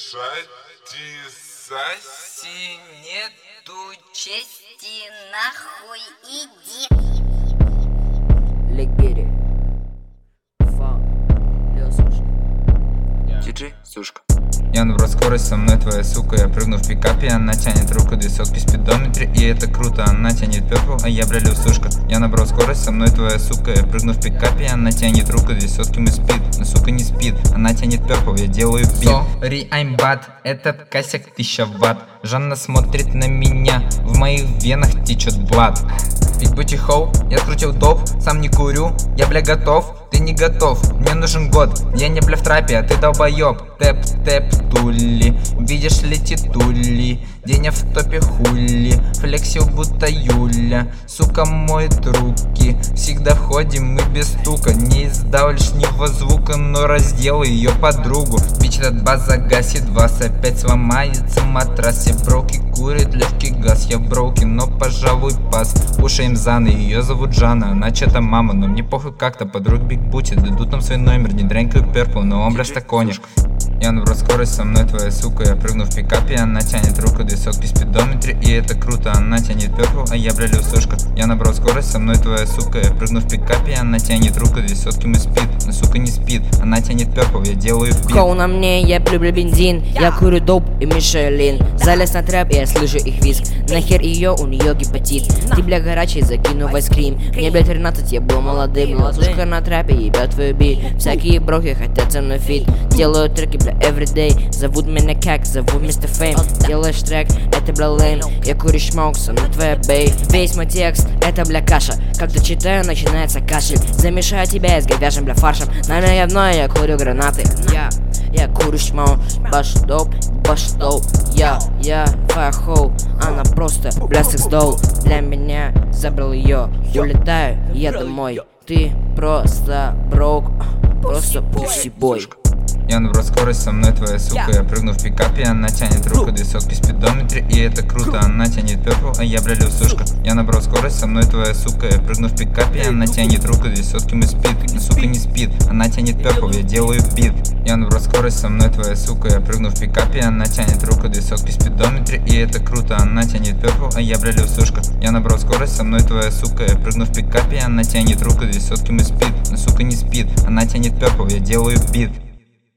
Шати, саси, Нету чести, нахуй иди. Легири. Фа. Диджей, сушка. Я набрал скорость, со мной твоя сука. Я прыгну в пикапе, она тянет руку, 2 сотки в спидометре, и это круто. Она тянет перпл, а я бралю сушка. Я набрал скорость, со мной твоя сука. Я прыгну в пикапе, она тянет руку, 2 сотки мы спид. Но сука не спид, она тянет перпл, я делаю бит. Sorry, I'm bad, этот косяк 1000 ватт. Жанна смотрит на меня, в моих венах течет блад. Big booty hoe, я скрутил доп, сам не курю, я бля готов, ты не готов, мне нужен год, я не бля в трапе, а ты долбоёб. Тэп-тэп тули, видишь ли титули, Деня в топе хули, флексил будто Юля, сука моет руки, всегда входим мы без стука, не издал лишнего звука, но раздел ее подругу. Бич этот бас загасит вас, опять сломается матрас, я броки курит легкий газ, я броки, но пожалуй пас. Кушаем Заны, ее зовут Жанна, она чё-то мама, но мне похуй как-то, подруг Биг Бути, дадут нам свой номер, не дрянькаю перпл, но он бля стаконик. Я набрал скорость, со мной твоя сука. Я прыгну в пикапе, она тянет руку, 2 сотки в спидометре, и это круто. Она тянет перпл, а я бралю сушка. Я набрал скорость, со мной твоя сука. Я прыгну в пикапе, она тянет руку, 2 сотки мы спид. Но сука не спид, она тянет перпл, я делаю бит. Коу на мне, я люблю бензин, я курю доп и Мишелин. Залез на трэп, я слышу их визг. Нахер ее, у нее гепатит. Ты бля горячий, закину в айскрим. Мне бля 13, я был молодым. Лошка на трэпе, ебет твою бит. Всякие броки хотят со мной фит. Делаю треки, бля, everyday. Зовут меня как, зовут Мистер Фейм. Делаешь трек, это бля лейм. Я курю шмок, со мной твоя бей. Весь мой текст, это бля каша. Когда читаю, начинается кашель. Замешаю тебя с говяжьим бля фаршем. На меня говно, я курю гранаты. Я курю шмок, баш доп, я фаерхоу. Она просто бля секс дол. Для меня забрал ее, улетаю я домой. Ты просто брок, просто пусибой. Я набрал скорость, со мной твоя сука. Я прыгну в пикапе, она тянет руку, 2 сотки в спидометре, и это круто. Она тянет перпл, а я бралю сушка. Я набрал скорость, со мной твоя сука. Я прыгну в пикапе, она тянет руку, 2 сотки мы спид. Но сука не спид, она тянет перпл, я делаю бит. Я набрал скорость, со мной твоя сука. Я прыгну в пикапе, она тянет руку, 2 сотки в спидометре, и это круто. Она тянет перпл, а я бралю сушка. Я набрал скорость, со мной твоя сука. Я прыгну в пикапе, она тянет руку, 2 сотки мы спид. Но сука не спид, она тянет перпл, я делаю бит.